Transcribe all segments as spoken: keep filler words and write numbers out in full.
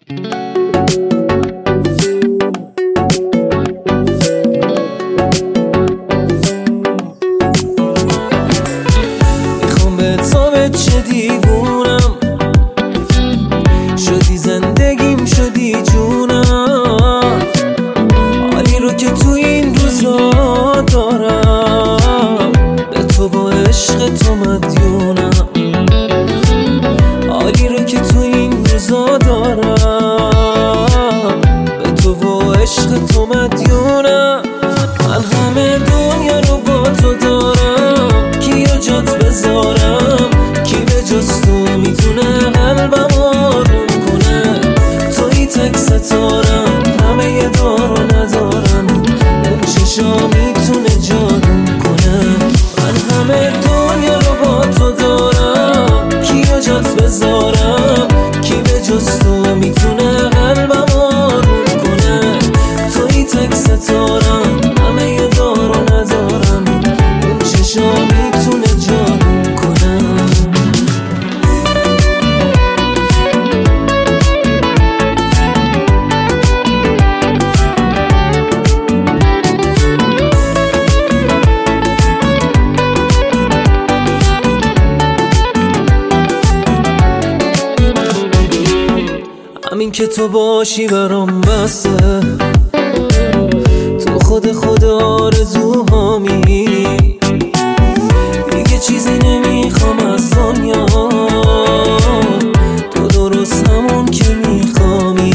میخوام به تو بچه دیوونم، شدی زندگیم شدی جونم، حالی رو که تو این روزا دارم به تو با عشق تو مدیونم، حالی رو که تو این روزا دارم به تو با عشق تو مدیونم. من همه دنیا رو با تو دارم، کیو جات بذارم، کی به جز تو میتونه قلبم آروم کنه؟ توی تک ستارم، همه یه دارو ندارم، اون چشا میتونه جادو کنه. من همه دنیا رو با تو دارم، کیو جات بذارم، کی به جز تو میتونه قلبم آروم کنه؟ توی تک ستارم، همه یه دارو ندارم، اون چشا میتونه جادو کنه. همین که تو باشی برام بسه، تو خود خود آرزوهامی، دیگه چیزی نمیخوام از دنیا، تو درست همون که میخوامی،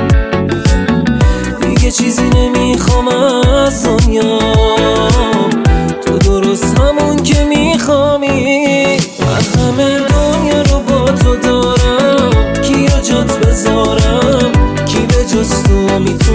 دیگه چیزی نمیخوام از دنیا، تو درست همون که میخوامی. من همه دنیا رو با تو دارم، کیو جات بذارم، کی به جز تو میتونه